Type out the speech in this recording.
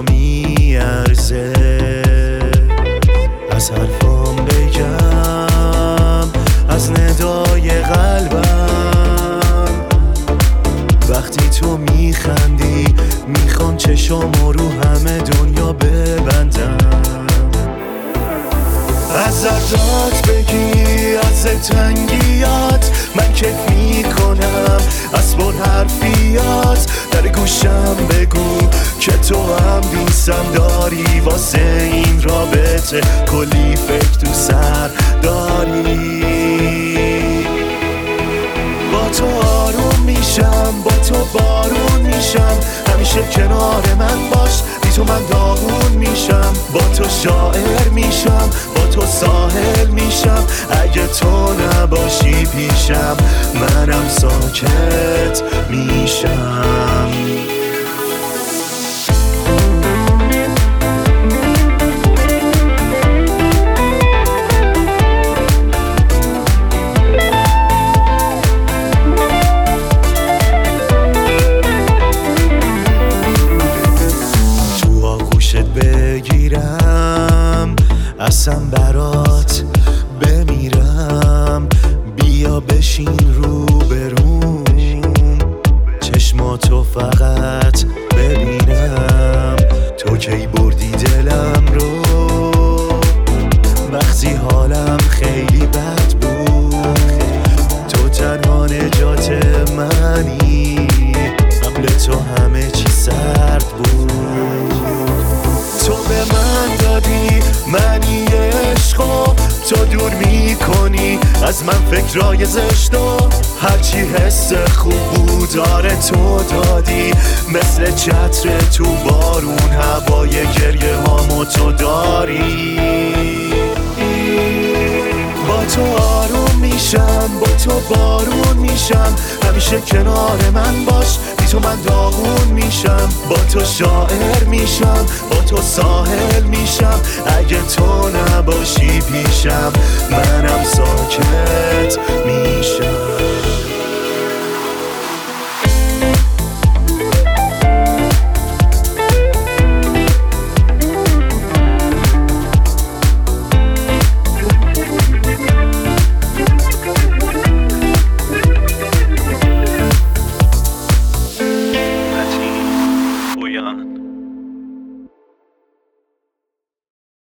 کجا میارزه از حرفام بگم، از ندای قلبم. وقتی تو میخندی میخوام چشامو رو همه دنیا ببندم. از ذرات بگی، از تنگیات من کیف میکنم، از پر حرفیات در گوشم بگو که تو هم دوستم داری. واسه این رابطه کلی فکر تو سر داری. با تو آروم میشم، با تو بارون میشم، همیشه کنار من باش، بی تو من داغون میشم. با تو شاعر میشم، با تو ساحل میشم، اگه تو نباشی پیشم منم ساکت میشم. بگیرم اصلا برات بمیرم، بیا بشین رو بروم، چشماتو فقط ببینم. تو کی بردی دلم رو وقتی حالم خیلی بد بود. تو تنها نجات منی، قبل تو همه چی سرد بود. تو به من دادی منی عشقو، تو دور میکنی از من فکرای زشتو. هرچی حس خوب بود داره تو دادی، مثل چتر تو بارون هوای گریه هامو تو داری. با تو آروم میشم، با تو بارون میشم، همیشه کنار من باش، بی تو من داغون میشم. با تو شاعر میشم، با تو ساحل میشم، اگه تو نباشی پیشم منم ساکت